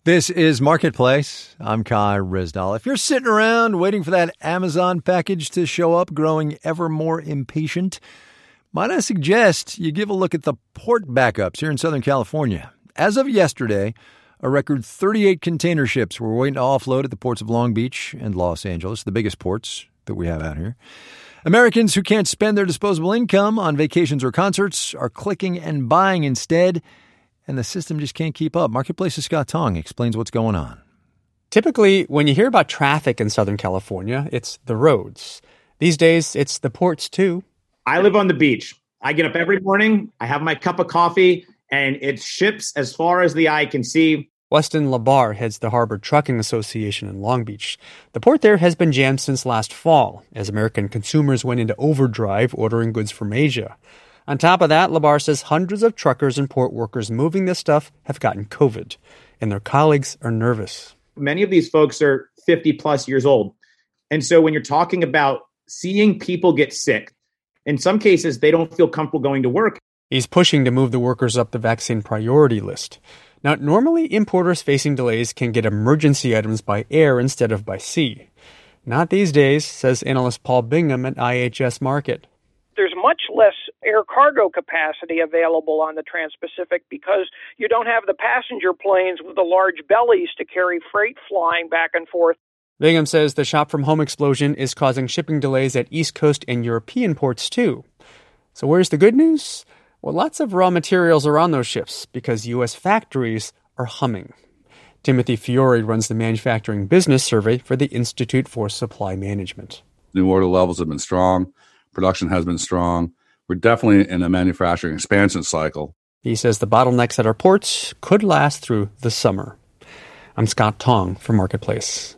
This is Marketplace. I'm Kai Rizdal. If you're sitting around waiting for that Amazon package to show up, growing ever more impatient, might I suggest you give a look at the port backups here in Southern California. As of yesterday, a record 38 container ships were waiting to offload at the ports of Long Beach and Los Angeles, the biggest ports that we have out here. Americans who can't spend their disposable income on vacations or concerts are clicking and buying instead, and the system just can't keep up. Marketplace's Scott Tong explains what's going on. Typically, when you hear about traffic in Southern California, it's the roads. These days, it's the ports, too. I live on the beach. I get up every morning, I have my cup of coffee, and it's ships as far as the eye can see. Weston Labar heads the Harbor Trucking Association in Long Beach. The port there has been jammed since last fall, as American consumers went into overdrive ordering goods from Asia. On top of that, Labar says hundreds of truckers and port workers moving this stuff have gotten COVID, and their colleagues are nervous. Many of these folks are 50 plus years old. And so when you're talking about seeing people get sick, in some cases, they don't feel comfortable going to work. He's pushing to move the workers up the vaccine priority list. Now, normally importers facing delays can get emergency items by air instead of by sea. Not these days, says analyst Paul Bingham at IHS Markit. There's much less air cargo capacity available on the Trans-Pacific because you don't have the passenger planes with the large bellies to carry freight flying back and forth. Bingham says the shop-from-home explosion is causing shipping delays at East Coast and European ports, too. So where's the good news? Well, lots of raw materials are on those ships because U.S. factories are humming. Timothy Fiore runs the manufacturing business survey for the Institute for Supply Management. New order levels have been strong. Production has been strong. We're definitely in a manufacturing expansion cycle. He says the bottlenecks at our ports could last through the summer. I'm Scott Tong for Marketplace.